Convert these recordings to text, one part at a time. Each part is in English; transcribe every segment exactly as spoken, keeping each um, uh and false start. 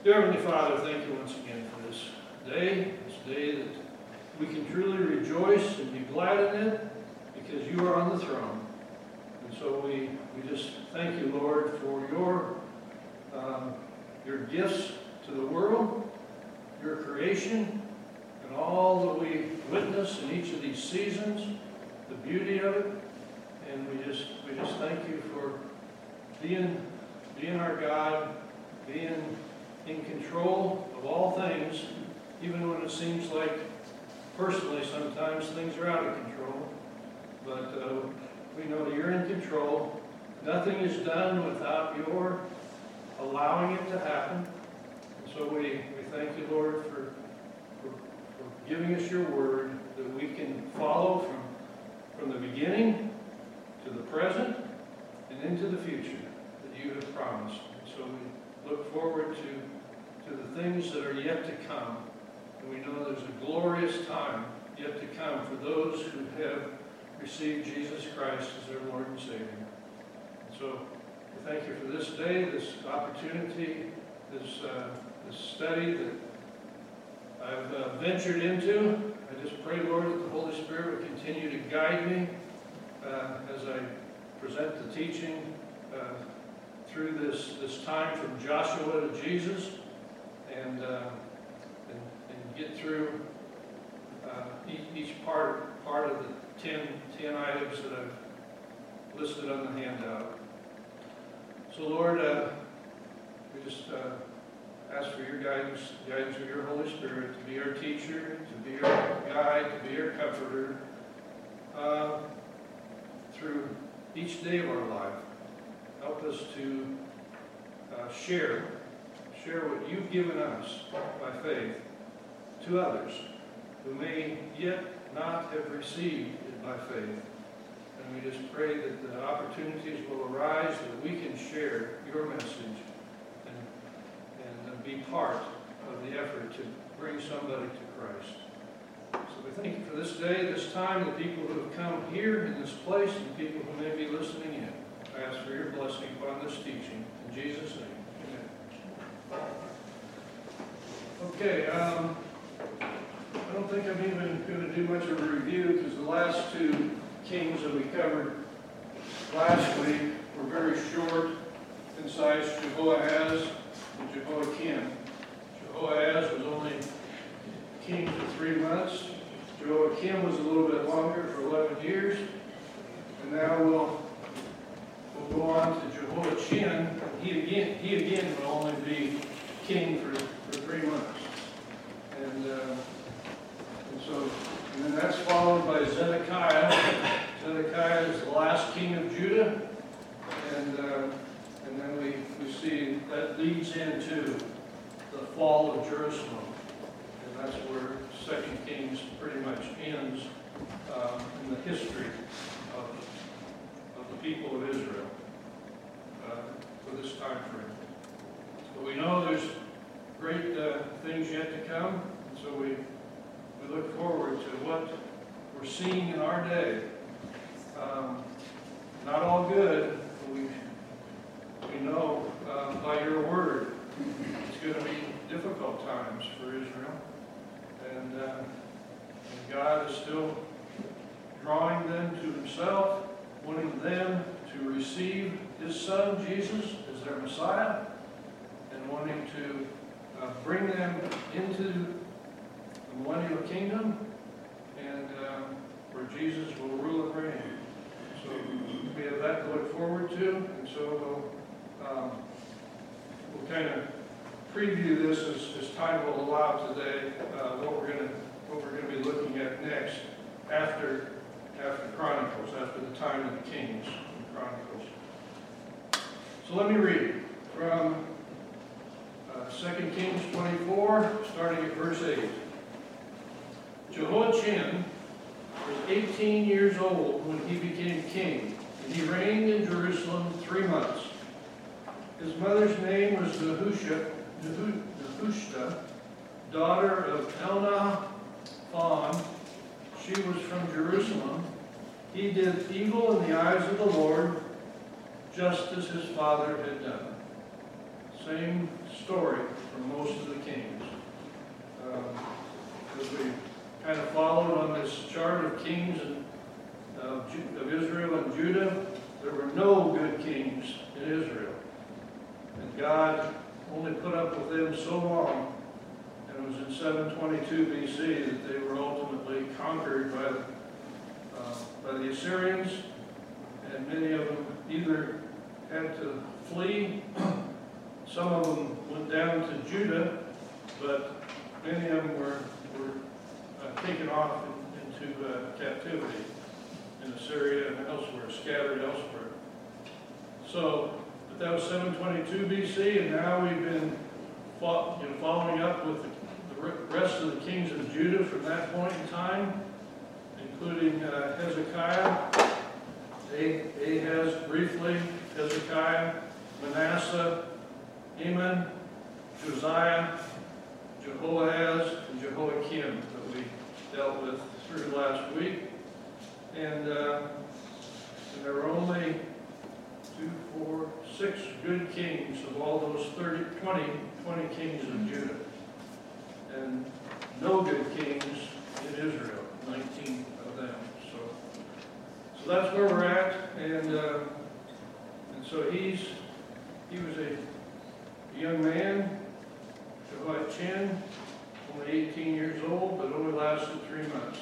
Dear Heavenly Father, thank you once again for this day, this day that we can truly rejoice and be glad in it because you are on the throne. And so we, we just thank you, Lord, for your, um, your gifts to the world, your creation, and all that we witness in each of these seasons, the beauty of it. And we just, we just thank you for being, being our God, being in control of all things, even when it seems like personally sometimes things are out of control. But uh, we know you're in control. Nothing is done without your allowing it to happen. And so we, we thank you, Lord, for, for, for giving us your word that we can follow from, from the beginning to the present and into the future that you have promised. And so we look forward to, to the things that are yet to come. And we know there's a glorious time yet to come for those who have received Jesus Christ as their Lord and Savior. And so we thank you for this day, this opportunity, this, uh, this study that I've uh, ventured into. I just pray, Lord, that the Holy Spirit will continue to guide me uh, as I present the teaching uh, through this, this time from Joshua to Jesus, and, uh, and, and get through uh, each, each part, part of the ten, ten items that I've listed on the handout. So Lord, uh, we just uh, ask for your guidance, guidance of your Holy Spirit to be our teacher, to be our guide, to be our comforter uh, through each day of our life. Help us to uh, share, share what you've given us by faith to others who may yet not have received it by faith. And we just pray that the opportunities will arise that we can share your message and, and be part of the effort to bring somebody to Christ. So we thank you for this day, this time, the people who have come here in this place, and the people who may be listening in. I ask for your blessing upon this teaching. In Jesus' name, amen. Okay, um, I don't think I'm even going to do much of a review because the last two kings that we covered last week were very short, concise, Jehoahaz and Jehoiakim. Jehoahaz was only king for three months. Jehoiakim was a little bit longer, for eleven years. And now we'll, we'll go on to Jehoiachin. He again, he again will only be king for, for three months. And, uh, and so, and then that's followed by Zedekiah. Zedekiah is the last king of Judah. And, uh, and then we, we see that leads into the fall of Jerusalem. And that's where Second Kings pretty much ends um, in the history of, of the people of Israel uh, for this time frame. But we know there's great uh, things yet to come, and so we, we look forward to what we're seeing in our day. Um, not all good, but we, we know uh, by your word it's going to be difficult times for Israel. And, uh, and God is still drawing them to himself, wanting them to receive his son, Jesus, as their Messiah, and wanting to uh, bring them into the millennial kingdom, and uh, where Jesus will rule and reign. So we have that to look forward to, and so we'll, um, we'll kind of preview this as, as time will allow today, uh, what we're going to what we're going to be looking at next after after Chronicles, after the time of the Kings in Chronicles. So let me read from uh, Second Kings twenty-four, starting at verse eight. Jehoiachin was eighteen years old when he became king, and he reigned in Jerusalem three months. His mother's name was Nehushta, Nehushta, daughter of Elnathan. She was from Jerusalem. He did evil in the eyes of the Lord, just as his father had done. Same story from most of the kings. Um, as we kind of followed on this chart of kings and, uh, of Israel and Judah, there were no good kings in Israel. And God only put up with them so long, and it was in seven twenty-two B C that they were ultimately conquered by, uh, by the Assyrians, and many of them either had to flee. Some of them went down to Judah, but many of them were, were uh, taken off in, into uh, captivity in Assyria and elsewhere, scattered elsewhere. So, but that was seven twenty-two B C, and now we've been fought, you know, following up with the, the rest of the kings of Judah from that point in time, including uh, Hezekiah, Ahaz briefly, Hezekiah, Manasseh, Haman, Josiah, Jehoahaz, and Jehoiakim that we dealt with through last week. And, uh, and there were only two, four, six good kings of all those thirty, twenty, twenty kings of Judah. And no good kings in Israel, nineteen of them. So, so that's where we're at. And, uh, and so he's, he was a young man, Jehoiachin, only eighteen years old, but only lasted three months.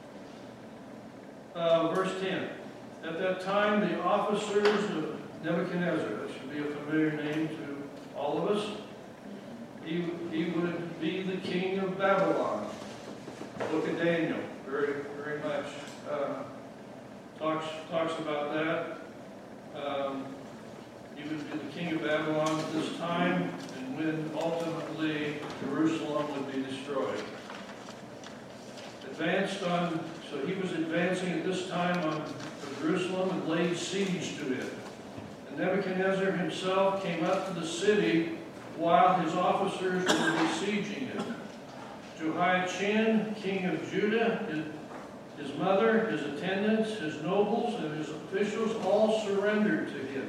Uh, verse ten. At that time, the officers of Nebuchadnezzar, that should be a familiar name to all of us, he, he would be the king of Babylon. The book of Daniel, very, very much uh, talks, talks about that. Um, he would be the king of Babylon at this time, and when ultimately Jerusalem would be destroyed. Advanced on, so he was advancing at this time on Jerusalem and laid siege to it. And Nebuchadnezzar himself came up to the city while his officers were besieging it. Jehoiachin, king of Judah, his, his mother, his attendants, his nobles, and his officials all surrendered to him.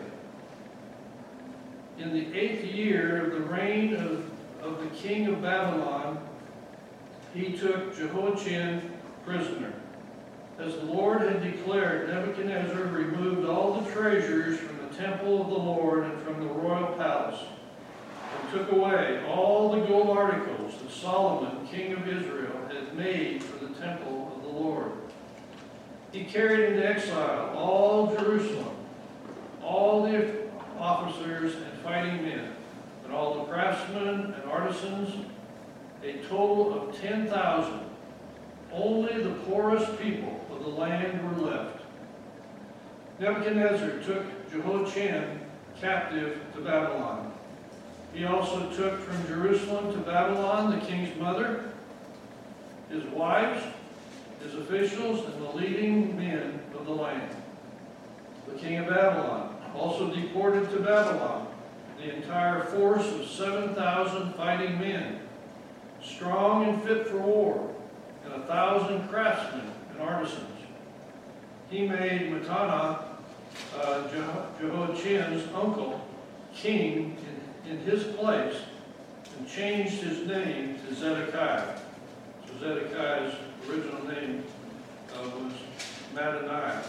In the eighth year of the reign of, of the king of Babylon, he took Jehoiachin prisoner. As the Lord had declared, Nebuchadnezzar removed all the treasures from the temple of the Lord and from the royal palace, and took away all the gold articles that Solomon, king of Israel, had made for the temple of the Lord. He carried into exile all Jerusalem, all the officers and fighting men, and all the craftsmen and artisans, a total of ten thousand. Only the poorest people of the land were left. Nebuchadnezzar took Jehoiachin captive to Babylon. He also took from Jerusalem to Babylon the king's mother, his wives, his officials, and the leading men of the land. The king of Babylon also deported to Babylon the entire force of seven thousand fighting men, strong and fit for war, and a thousand craftsmen and artisans. He made Mattaniah, uh, Jehoiachin's uncle, king in, in his place, and changed his name to Zedekiah. So Zedekiah's original name uh, was Mattaniah.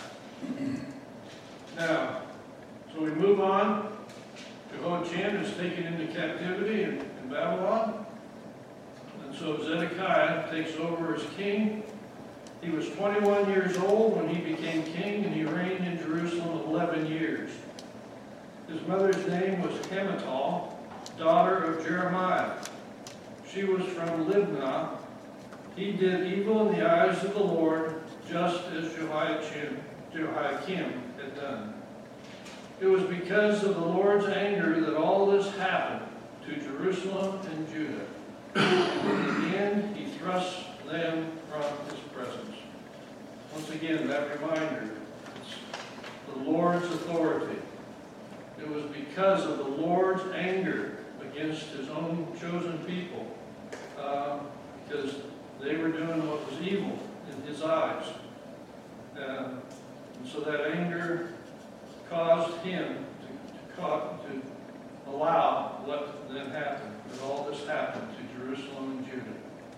Now, so we move on. Jehoiachin is taken into captivity in, in Babylon. And so Zedekiah takes over as king. He was twenty-one years old when he became king, and he reigned in Jerusalem eleven years. His mother's name was Hamutal, daughter of Jeremiah. She was from Libnah. He did evil in the eyes of the Lord, just as Jehoiachin, Jehoiakim had done. It was because of the Lord's anger that all this happened to Jerusalem and Judah. And in the end, he thrust them from his presence. Once again, that reminder, it's the Lord's authority. It was because of the Lord's anger against his own chosen people, uh, because they were doing what was evil in his eyes. Uh, and so that anger caused him to, to, to allow what then happened. that all this happened to Jerusalem and Judah.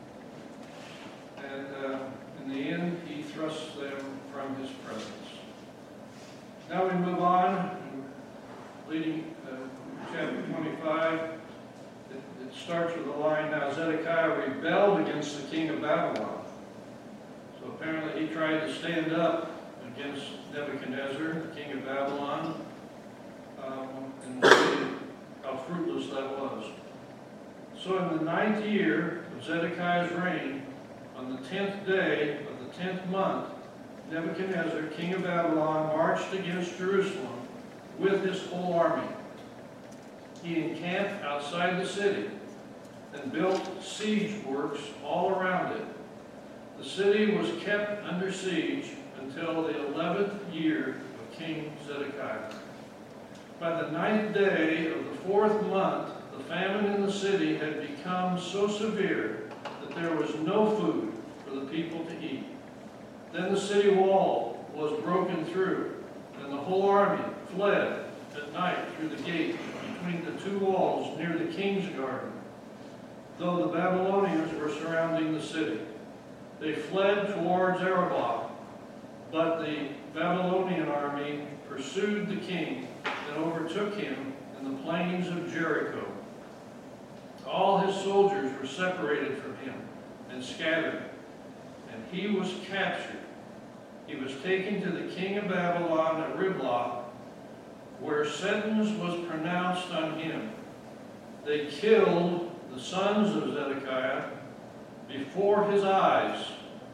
And uh, in the end, he thrusts them from his presence. Now we move on, leading uh, chapter twenty-five. It, it starts with the line, now Zedekiah rebelled against the king of Babylon. So apparently he tried to stand up against Nebuchadnezzar, the king of Babylon, um, and we'll see how fruitless that was. So in the ninth year of Zedekiah's reign, on the tenth day of the tenth month, Nebuchadnezzar, king of Babylon, marched against Jerusalem with his whole army. He encamped outside the city and built siege works all around it. The city was kept under siege until the eleventh year of King Zedekiah. By the ninth day of the fourth month, the famine in the city had become so severe that there was no food for the people to eat. Then the city wall was broken through, and the whole army fled at night through the gate between the two walls near the king's garden, though the Babylonians were surrounding the city. They fled towards Arabah, but the Babylonian army pursued the king and overtook him in the plains of Jericho. All his soldiers were separated from him and scattered, and he was captured. He was taken to the king of Babylon at Riblah, where sentence was pronounced on him. They killed the sons of Zedekiah before his eyes.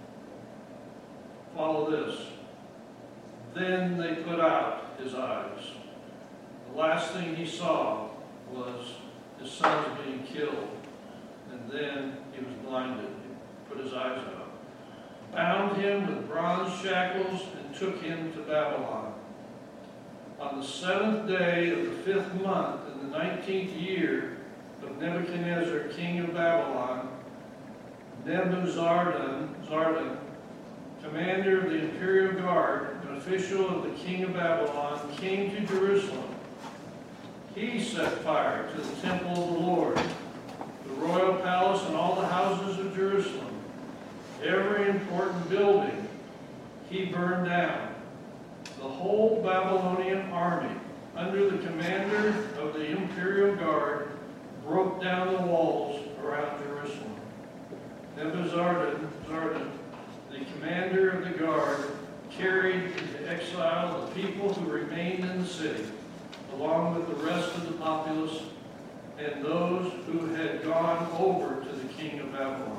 Follow this. Then they put out his eyes. The last thing he saw was his sons being killed, and then he was blinded. He put his eyes out. Bound him with bronze shackles and took him to Babylon. On the seventh day of the fifth month, in the nineteenth year of Nebuchadnezzar, king of Babylon, Nebuzaradan, Zardan, commander of the imperial guard, an official of the king of Babylon, came to Jerusalem. He set fire to the temple of the Lord, the royal palace, and all the houses of Jerusalem. Every important building he burned down. The whole Babylonian army, under the commander of the imperial guard, broke down the walls around Jerusalem. Nebuzaradan, Zardan, the commander of the guard, carried into exile the people who remained in the city, along with the rest of the populace and those who had gone over to the king of Babylon.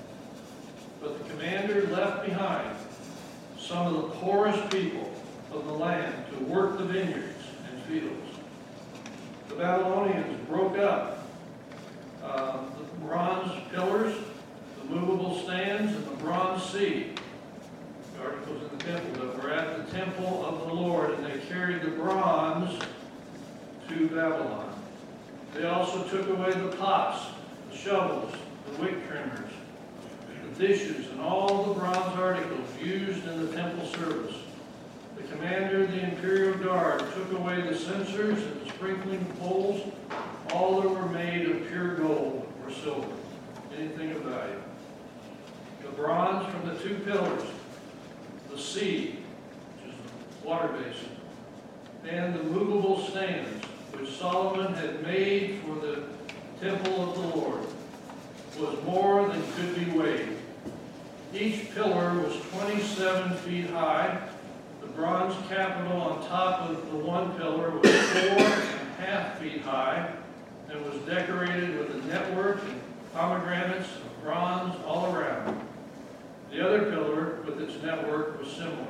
But the commander left behind some of the poorest people of the land to work the vineyards and fields. The Babylonians broke up uh, the bronze pillars, the movable stands, and the bronze seat, the articles in the temple that were at the temple of the Lord, and they carried the bronze to Babylon. They also took away the pots, the shovels, the wick trimmers, the dishes, and all the bronze articles used in the temple service. The commander of the imperial guard took away the censers and the sprinkling bowls, all that were made of pure gold or silver, anything of value. The bronze from the two pillars, the sea, which is the water basin, and the movable stands, which Solomon had made for the temple of the Lord, was more than could be weighed. Each pillar was twenty-seven feet high. The bronze capital on top of the one pillar was four and a half feet high and was decorated with a network and pomegranates of bronze all around. The other pillar with its network was similar.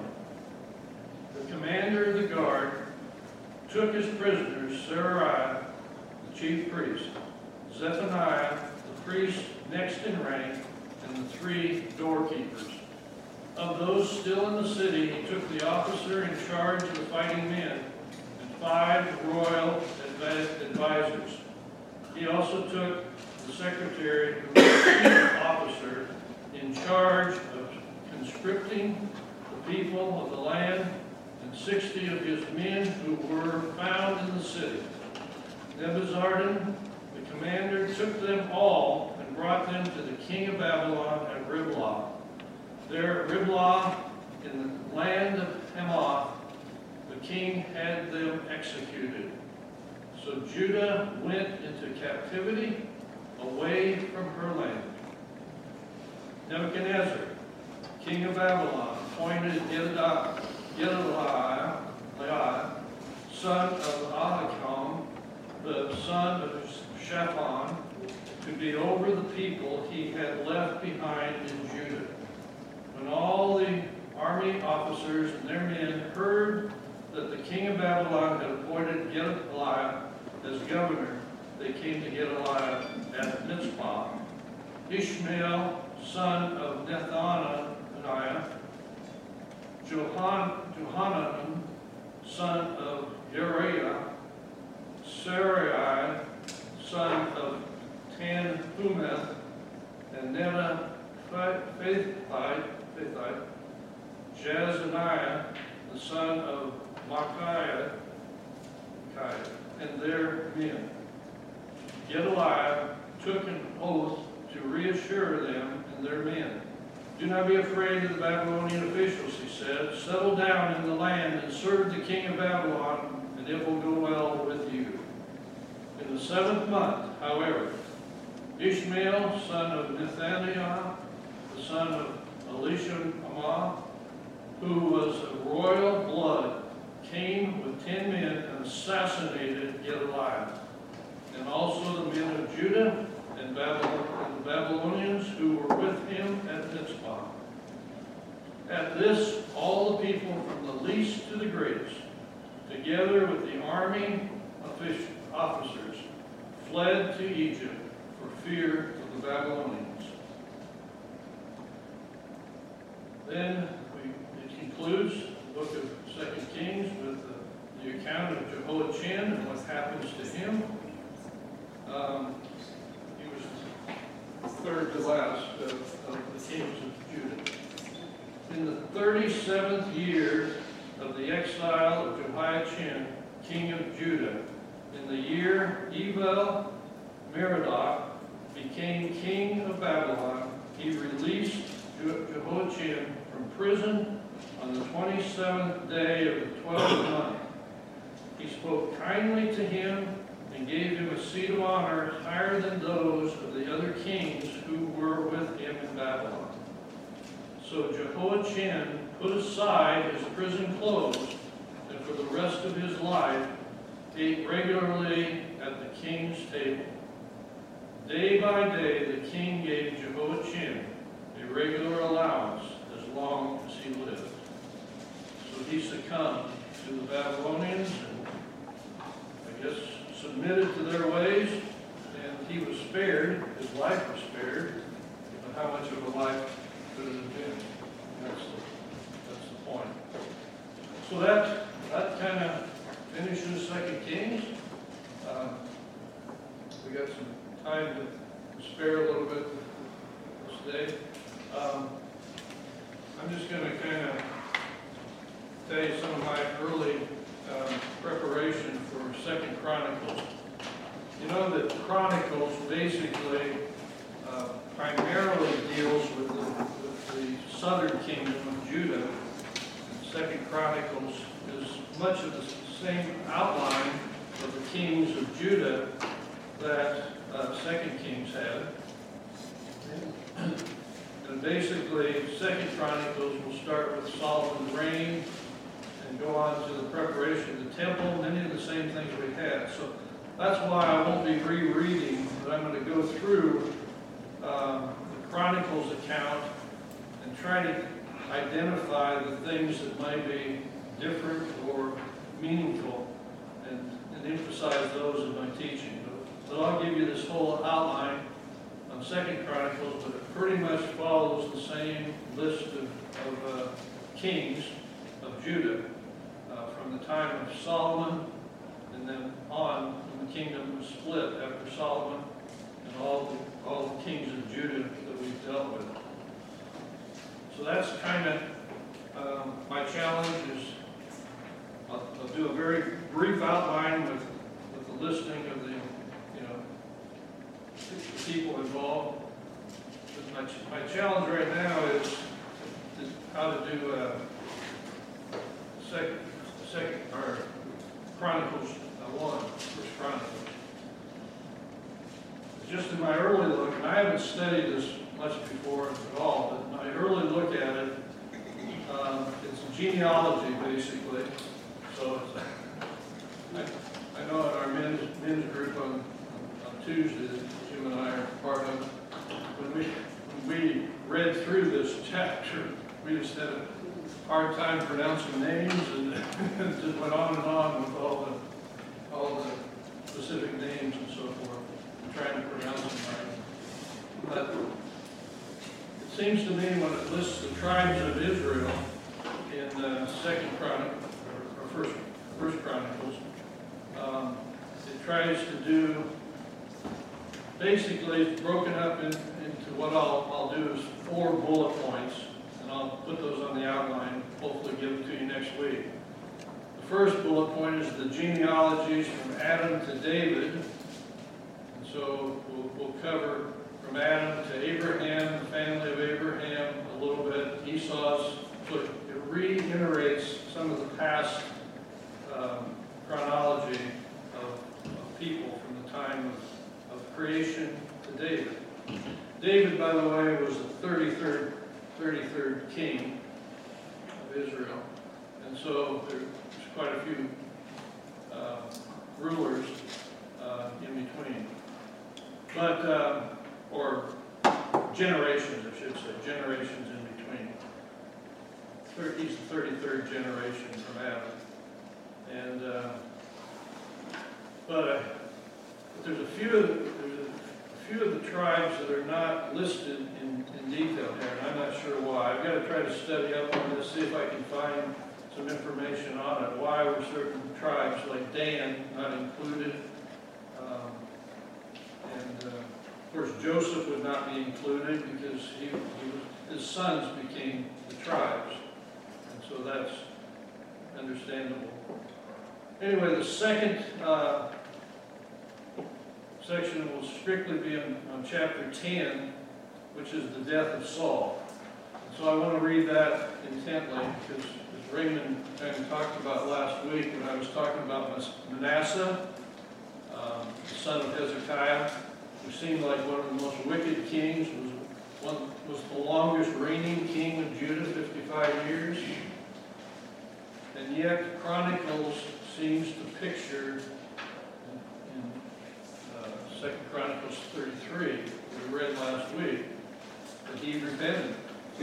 The commander of the guard took as prisoners Seraiah, the chief priest, Zephaniah, the priest next in rank, and the three doorkeepers. Of those still in the city, he took the officer in charge of the fighting men and five royal advisors. He also took the secretary, who was the chief officer, in charge of conscripting the people of the land, and sixty of his men who were found in the city. Nebuzaradan, the commander took them all and brought them to the king of Babylon at Riblah. There at Riblah, in the land of Hamath, the king had them executed. So Judah went into captivity away from her land. Nebuchadnezzar, king of Babylon, appointed Gedaliah, son of Ahikam, the son of Shaphan, to be over the people he had left behind in Judah. When all the army officers and their men heard that the king of Babylon had appointed Gedaliah as governor, they came to Gedaliah at Mitzpah. Ishmael, son of Nethaniah, Johan, Johanan, son of Uriah, Sarai, son of Tanhumeth, and Netta Faithite, Jazaniah, the son of Micaiah, and their men. Gedaliah took an oath to reassure them and their men. Do not be afraid of the Babylonian officials, he said. Settle down in the land and serve the king of Babylon, and it will go well with you. In the seventh month, however, Ishmael, son of Nethaniah, the son of Elishama, who was of royal blood, came with ten men and assassinated Gedaliah, and also the men of Judah and, Babylon, and the Babylonians who were with him at Mitzpah. At this, all the people from the least to the greatest, together with the army officers, fled to Egypt for fear of the Babylonians. Then we, it concludes the book of Second Kings with the, the account of Jehoiachin and what happens to him. Um, he was the third to last of, of the kings of Judah. In the thirty-seventh year of the exile of Jehoiachin, king of Judah, in the year Evil Merodach became king of Babylon, he released Jehoiachin from prison on the twenty-seventh day of the twelfth month. He spoke kindly to him and gave him a seat of honor higher than those of the other kings who were with him in Babylon. So Jehoiachin put aside his prison clothes, and for the rest of his life ate regularly at the king's table. Day by day the king gave Jehoiachin a regular allowance as long as he lived. So he succumbed to the Babylonians and, I guess, submitted to their ways, and he was spared. His life was spared, but how much of a life could it have been? That's the, that's the point. So that, that kind of finishes Second Kings. Uh, we got some time to spare a little bit this day. Um, I'm just going to kind of tell you some of my early uh, preparation for Second Chronicles. You know that Chronicles basically uh, primarily deals with the, with the southern kingdom of Judah. Second Chronicles is much of the same outline of the kings of Judah that uh, Second Kings had. And basically, Second Chronicles will start with Solomon's reign and go on to the preparation of the temple, many of the same things we had. So that's why I won't be rereading, but I'm going to go through um, the Chronicles account and try to identify the things that might be different or meaningful and, and emphasize those in my teaching. But, but I'll give you this whole outline on Second Chronicles, but it pretty much follows the same list of, of uh, kings of Judah uh, from the time of Solomon and then on when the kingdom was split after Solomon and all the, all the kings of Judah that we've dealt with. So that's kind of um, my challenge is I'll, I'll do a very brief outline with, with the listing of the, you know, my, ch my challenge right now is, is how to do uh, second, second, or Chronicles uh, one, First Chronicles. Just in my early look, and I haven't studied this much before at all, but my early look at it, um, it's a genealogy basically. So it's, I, I know in our men's, men's group on, on Tuesday that Jim and I are part of, when we, when we read through this chapter, we just had a hard time pronouncing names, and it just went on and on with all the, all the specific names and so forth. Trying to pronounce them right. But it seems to me when it lists the tribes of Israel in uh, Second Chronicles, or, or First, First Chronicles, um, it tries to do, basically it's broken up in, into what I'll, I'll do is four bullet points, and I'll put those on the outline, hopefully give them to you next week. The first bullet point is the genealogies from Adam to David. So we'll, we'll cover from Adam to Abraham, the family of Abraham, a little bit, Esau's. So it reiterates some of the past um, chronology of, of people from the time of, of creation to David. David, by the way, was the thirty-third, thirty-third king of Israel. And so there's quite a few uh, rulers uh, in between. But, uh, or generations, I should say, generations in between. He's the thirty-third generation from Adam. And, uh, but, uh, but there's a few of the, there's a few of the tribes that are not listed in, in detail here, and I'm not sure why. I've got to try to study up on this, see if I can find some information on it. Why were certain tribes like Dan not included? Um, And uh, of course, Joseph would not be included because he, he was, his sons became the tribes, and so that's understandable. Anyway, the second uh, section will strictly be on, on chapter ten, which is the death of Saul. And so I want to read that intently because, as Raymond kind of talked about last week when I was talking about Manasseh, Um, the son of Hezekiah, who seemed like one of the most wicked kings, was, one, was the longest reigning king of Judah, fifty-five years. And yet, Chronicles seems to picture, in, in uh, Second Chronicles thirty-three, that we read last week, that he repented.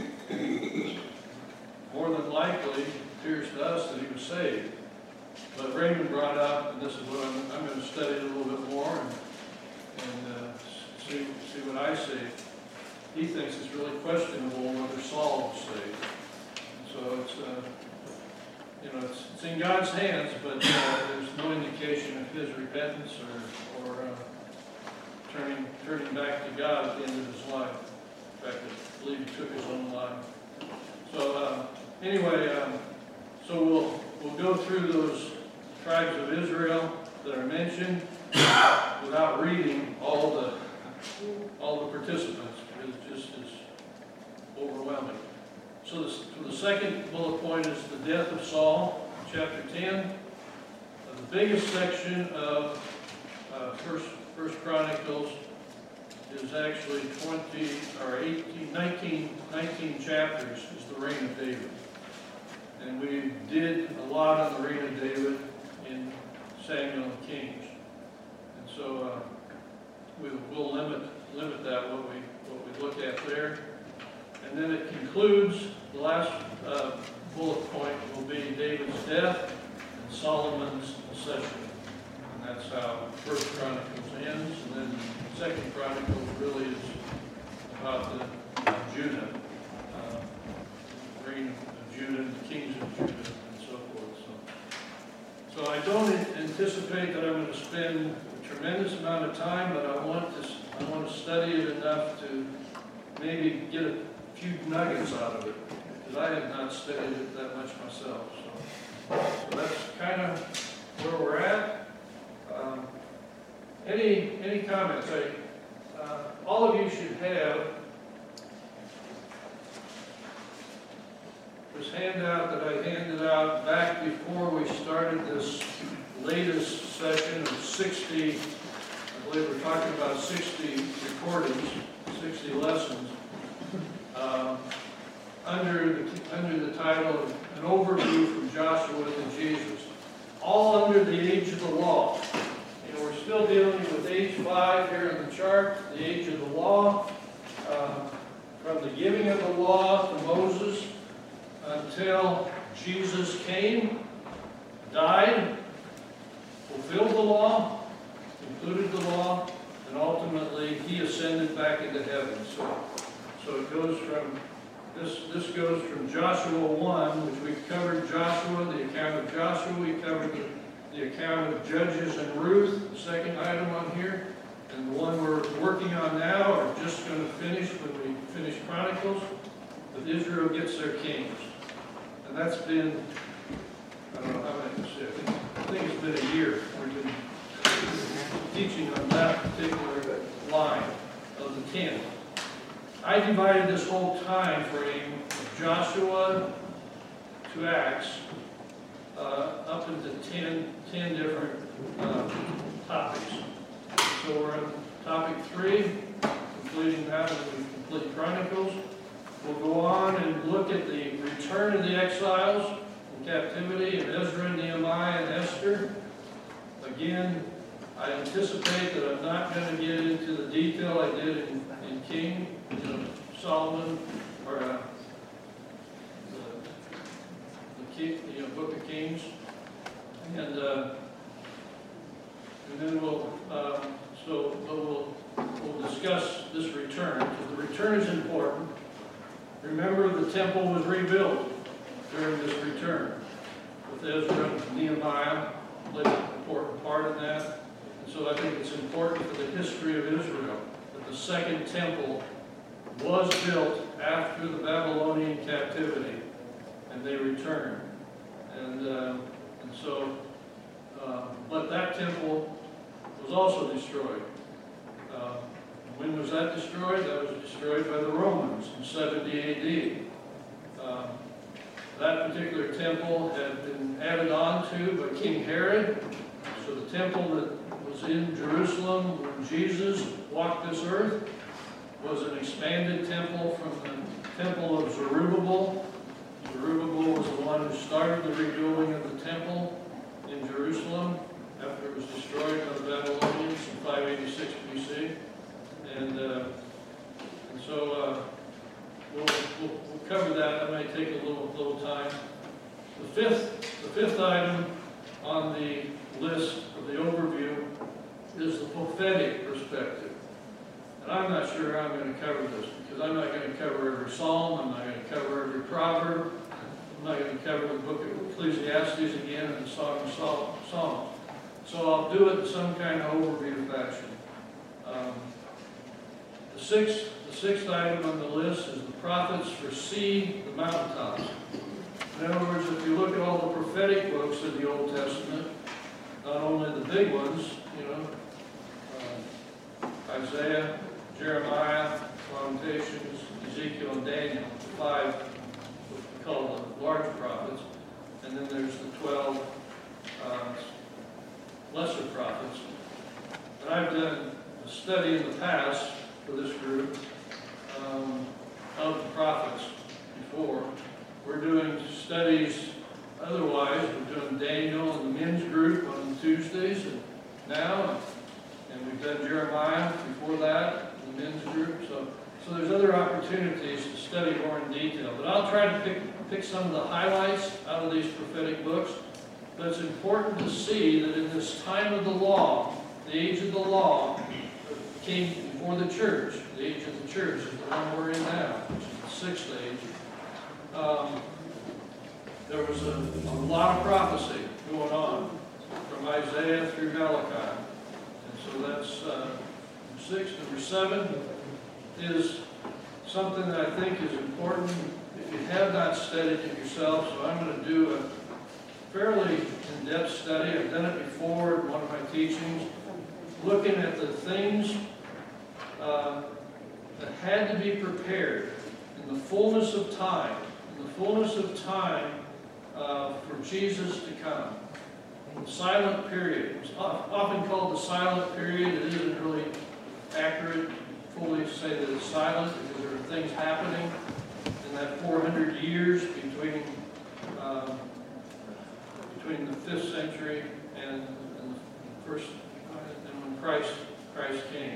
More than likely, it appears to us that he was saved. But Raymond brought up, and this is what I'm, I'm going to study a little bit more and, and uh, see, see what I see. He thinks it's really questionable whether Saul was saved. So it's, uh, you know, it's, it's in God's hands, but uh, there's no indication of his repentance or, or uh, turning, turning back to God at the end of his life. In fact, I believe he took his own life. So uh, anyway, um, so we'll We'll go through those tribes of Israel that are mentioned without reading all the all the participants. It just is overwhelming. So the, so the second bullet point is the death of Saul, chapter ten. Uh, the biggest section of uh, First First Chronicles is actually twenty or eighteen, nineteen, nineteen chapters. Is the reign of David. And we did a lot on the reign of David in Samuel and Kings. And so uh, we will limit limit that what we what we look at there. And then it concludes, the last uh, bullet point will be David's death and Solomon's accession. And that's how First Chronicles ends. And then Second Chronicles really is about the uh, Judah, uh, reign of Judah and the kings of Judah and so forth. So, so I don't anticipate that I'm going to spend a tremendous amount of time, but I want to I want to study it enough to maybe get a few nuggets out of it, because I have not studied it that much myself. So, so that's kind of where we're at. Um, any any comments? I, uh, all of you should have out back before we started this latest session of sixty, I believe we're talking about sixty recordings, sixty lessons, uh, under, the, under the title of An Overview from Joshua to Jesus, all under the age of the law. You know, we're still dealing with age five here in the chart, the age of the law, uh, from the giving of the law to Moses until Jesus came, died, fulfilled the law, concluded the law, and ultimately he ascended back into heaven. So, so it goes from, this, this goes from Joshua one, which we covered Joshua, the account of Joshua, we covered the, the account of Judges and Ruth, the second item on here, and the one we're working on now, or just going to finish when we finish Chronicles, that Israel gets their kings. And that's been, I don't know how many, I think, I think it's been a year we've been teaching on that particular line of the ten. I divided this whole time frame of Joshua to Acts uh, up into ten, ten different uh, topics. So we're on topic three, completing that when we complete Chronicles. We'll go on and look at the return of the exiles from captivity of Ezra, Nehemiah, and Esther. Again, I anticipate that I'm not going to get into the detail I did in, in King, you know, Solomon, or uh, the, the, King, the you know, Book of Kings. And, uh, and then we'll, uh, so we'll, we'll discuss this return, because the return is important. Remember, the temple was rebuilt during this return, with Ezra and Nehemiah played an important part in that. And so I think it's important for the history of Israel that the second temple was built after the Babylonian captivity, and they returned. And, uh, and so, uh, but that temple was also destroyed. Uh, When was that destroyed? That was destroyed by the Romans in seventy A D. Um, that particular temple had been added on to by King Herod. So the temple that was in Jerusalem when Jesus walked this earth was an expanded temple from the temple of Zerubbabel. Zerubbabel was the one who started the rebuilding of the temple in Jerusalem after it was destroyed by the Babylonians in five eighty-six B C. And, uh, and so uh, we'll, we'll, we'll cover that. That might take a little, little time. The fifth, the fifth item on the list of the overview is the prophetic perspective. And I'm not sure how I'm going to cover this, because I'm not going to cover every psalm. I'm not going to cover every proverb. I'm not going to cover the book of Ecclesiastes again and the Song of Songs. So I'll do it in some kind of overview fashion. Um, The sixth, the sixth item on the list is the prophets foresee the mountaintops. In other words, if you look at all the prophetic books of the Old Testament, not only the big ones, you know, uh, Isaiah, Jeremiah, Lamentations, Ezekiel, and Daniel, the five, what we call the large prophets, and then there's the twelve uh, lesser prophets. And I've done a study in the past for this group um, of the prophets before. We're doing studies otherwise. We're doing Daniel and the men's group on Tuesdays and now, and we've done Jeremiah before that, the men's group. So, so there's other opportunities to study more in detail. But I'll try to pick, pick some of the highlights out of these prophetic books. But it's important to see that in this time of the law, the age of the law, came before the church. The age of the church is the one we're in now, which is the sixth age. Um, there was a, a lot of prophecy going on from Isaiah through Malachi. And so that's uh, six. Number seven is something that I think is important if you have not studied it yourself. So I'm going to do a fairly in-depth study. I've done it before in one of my teachings, looking at the things uh, that had to be prepared in the fullness of time. In the fullness of time, uh, for Jesus to come. The silent period. It's often called the silent period. It isn't really accurate to fully say that it's silent, because there are things happening in that four hundred years between um, between the fifth century and, and the first, and when Christ Christ came.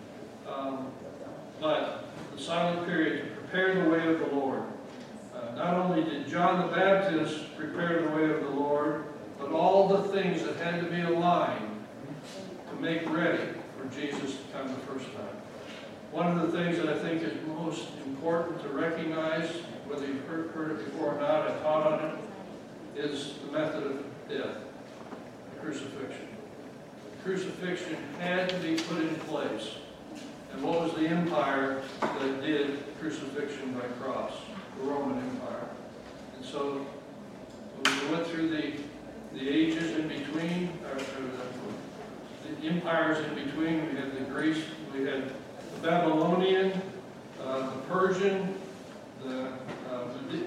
Um, but the silent period to prepare the way of the Lord. Uh, not only did John the Baptist prepare the way of the Lord, but all the things that had to be aligned to make ready for Jesus to come the first time. One of the things that I think is most important to recognize, whether you've heard, heard it before or not, I taught on it, is the method of death, the crucifixion. The crucifixion had to be put in place. And what was the empire that did crucifixion by cross? The Roman Empire. And so when we went through the, the ages in between, or, or the, the empires in between, we had the Greece, we had the Babylonian, uh, the Persian, the, uh, the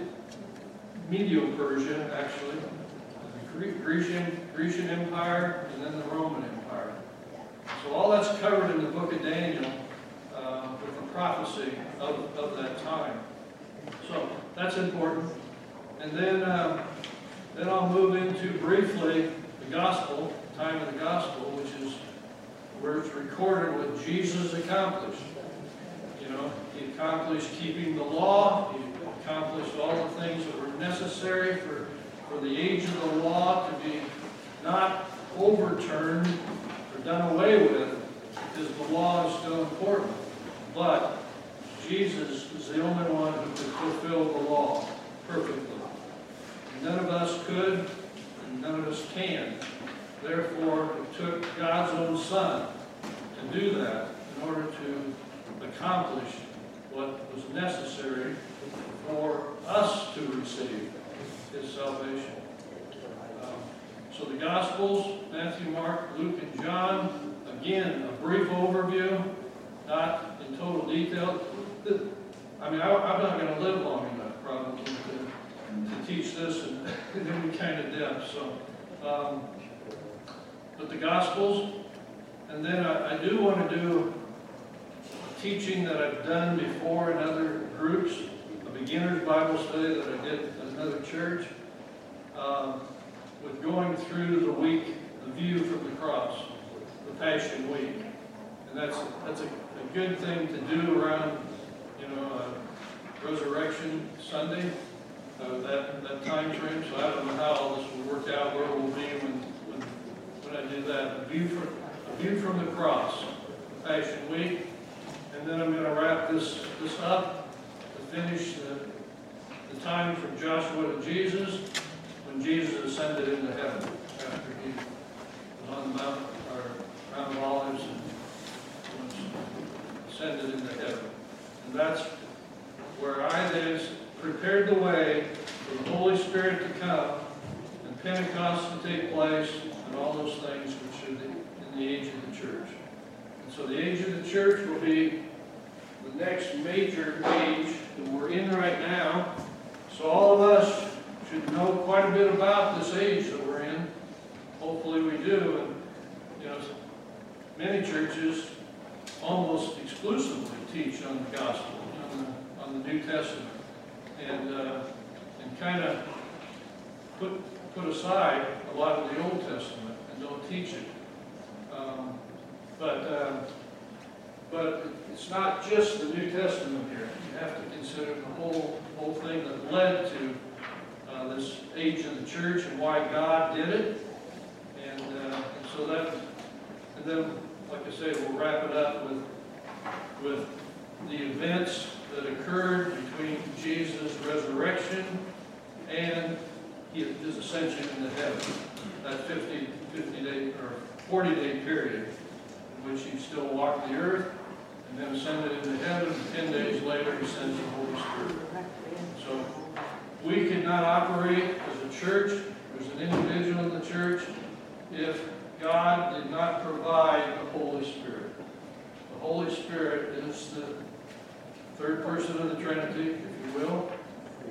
Medo-Persian, actually, the Grecian, Grecian Empire, and then the Roman Empire. So all that's covered in the book of Daniel uh, with the prophecy of, of that time. So that's important. And then, uh, then I'll move into briefly the gospel, the time of the gospel, which is where it's recorded what Jesus accomplished. You know, he accomplished keeping the law. He accomplished all the things that were necessary for, for the age of the law to be not overturned or done away with, because the law is still important. But Jesus is the only one who could fulfill the law perfectly. None of us could, and none of us can. Therefore, it took God's own Son to do that in order to accomplish what was necessary for us to receive His salvation. Um, so the Gospels, Matthew, Mark, Luke, and John, again, a brief overview, not in total detail. I mean, I, I'm not going to live long enough, probably, to, to teach this in, in any kind of depth. So, um, but the Gospels, and then I, I do want to do a teaching that I've done before in other groups, a beginner's Bible study that I did at another church, um, with going through the week, the view from the cross, the Passion Week. And that's, that's a, a good thing to do around, you know, uh, Resurrection Sunday, uh, that, that time frame. So I don't know how all this will work out, where we'll be when, when, when I do that. A view from, a view from the cross, the Passion Week. And then I'm going to wrap this, this up to finish the, the time from Joshua to Jesus, when Jesus ascended into heaven after he was on the Mount, or Mount of Olives, and was ascended into heaven. And that's where I then prepared the way for the Holy Spirit to come and Pentecost to take place and all those things which are the, in the age of the church. And so the age of the church will be the next major age that we're in right now. So all of us should know quite a bit about this age that we're in. Hopefully we do. And you know, many churches almost exclusively teach on the gospel, on the, on the New Testament, and uh, and kind of put put aside a lot of the Old Testament and don't teach it. Um, but uh, but it's not just the New Testament here. You have to consider the whole whole thing that led to uh, this age of the church and why God did it. And, uh, and so that, and then, like I say, we'll wrap it up with with the events that occurred between Jesus' resurrection and his ascension into heaven. That fifty, fifty day or forty day period in which he still walked the earth and then ascended into heaven, and ten days later he sends the Holy Spirit. So we could not operate as a church, as an individual in the church, if God did not provide the Holy Spirit. The Holy Spirit is the third person of the Trinity, if you will.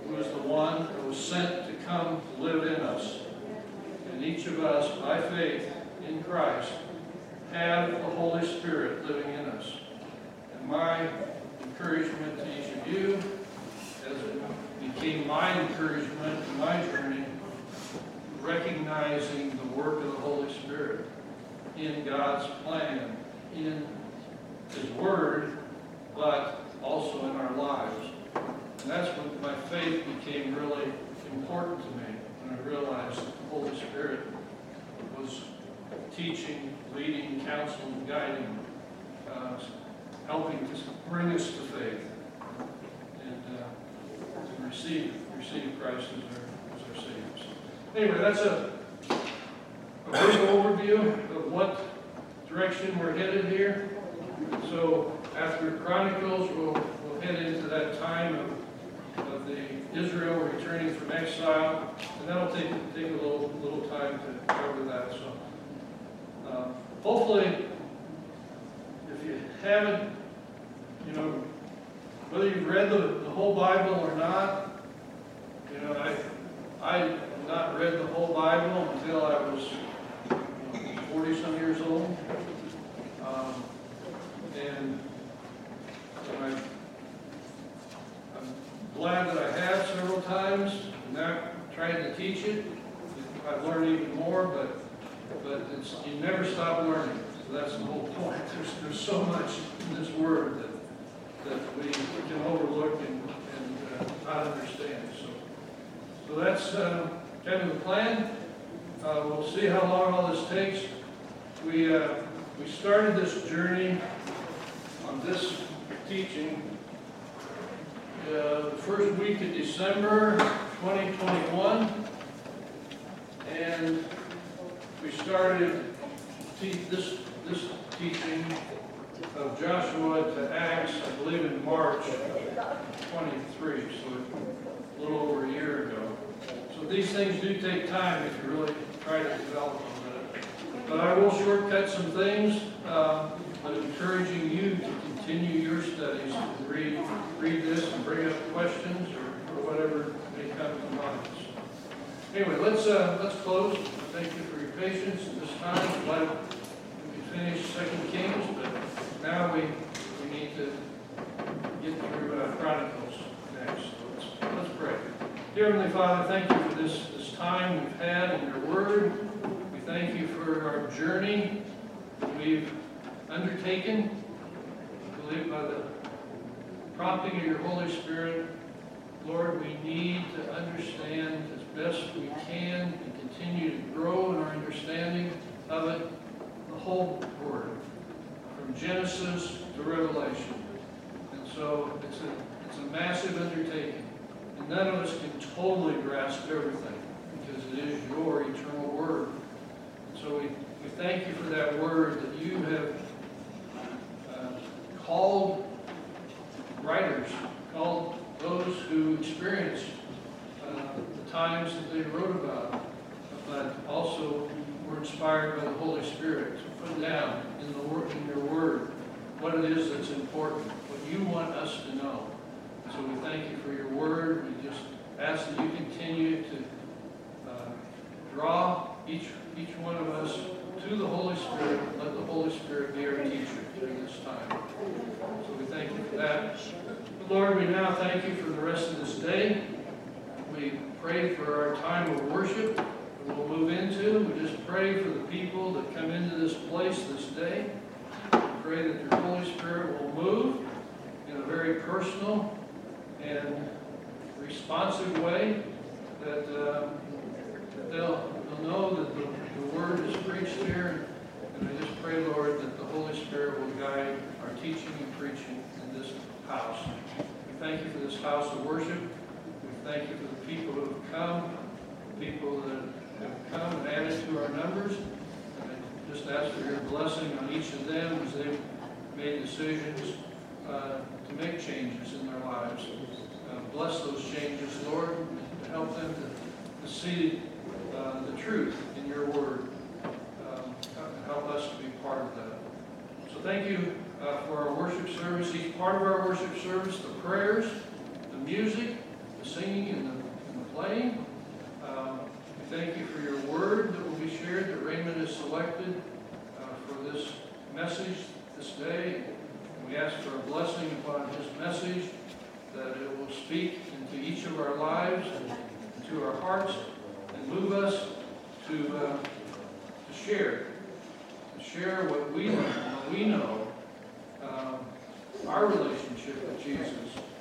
who is the one that was sent to come to live in us. And each of us, by faith in Christ, have the Holy Spirit living in us. And my encouragement to each of you, as it became my encouragement in my journey, recognizing the work of the Holy Spirit in God's plan, in His Word, but also in our lives. And that's when my faith became really important to me, when I realized that the Holy Spirit was teaching, leading, counseling, guiding, uh, helping to bring us to faith and uh, to receive receive Christ as our, as our Savior. So anyway, that's a, a brief overview of what direction we're headed here. So after Chronicles, we'll, we'll head into that time of of the Israel returning from exile, and that'll take take a little little time to cover that. So uh, hopefully, if you haven't, you know, whether you've read the, the whole Bible or not, you know, I I had not read the whole Bible until I was forty some years old, um, and so I. Glad that I have several times, and now trying to teach it. I've learned even more, but but it's, you never stop learning. So that's the whole point. There's there's so much in this Word that that we, we can overlook and, and uh, not understand. So so that's uh, kind of the plan. Uh, we'll see how long all this takes. We uh, we started this journey on this teaching. Uh, the first week of December twenty twenty-one, and we started te this this teaching of Joshua to Acts, I believe, in March twenty-three, so a little over a year ago. So these things do take time if you really try to develop them. But I will shortcut some things, uh, but encouraging you to continue your studies, to read, read this and bring up questions or, or whatever may come to mind. So anyway, let's uh, let's close. Thank you for your patience at this time. Glad we could finish Second Kings, but now we we need to get through uh, Chronicles next. So let's let's pray. Dear Heavenly Father, thank you for this this time we've had in Your Word. We thank you for our journey that we've undertaken. By the prompting of Your Holy Spirit, Lord, we need to understand as best we can and continue to grow in our understanding of it, the whole Word, from Genesis to Revelation. And so it's a, it's a massive undertaking, and none of us can totally grasp everything because it is Your eternal Word. And so we, we thank You for that Word that You have called writers, called those who experienced uh, the times that they wrote about, but also were inspired by the Holy Spirit to put down in the word, in Your Word what it is that's important, what You want us to know. So we thank You for Your Word. We just ask that You continue to uh, draw each each one of us to the Holy Spirit. Let the Holy Spirit be our teacher during this time. So we thank You for that. Lord, we now thank You for the rest of this day. We pray for our time of worship that we'll move into. We just pray for the people that come into this place this day. We pray that Your Holy Spirit will move in a very personal and responsive way, that, uh, that they'll, they'll know that the, the Word is preached here. And I just pray, Lord, that the Holy Spirit will guide our teaching and preaching in this house. We thank You for this house of worship. We thank You for the people who have come, people that have come and added to our numbers. And I just ask for Your blessing on each of them as they've made decisions uh, to make changes in their lives. Uh, bless those changes, Lord, to help them to, to see uh, the truth in Your Word. Um, help us to be part of that. So thank You uh, for our worship service. Each part of our worship service, the prayers, the music, the the singing and the, and the playing. Um, we thank you for your word that will be shared, that Raymond has selected uh, for this message this day. And we ask for a blessing upon his message, that it will speak into each of our lives and into our hearts and move us to, uh, to share, to share what we learn, what we know, um, our relationship with Jesus.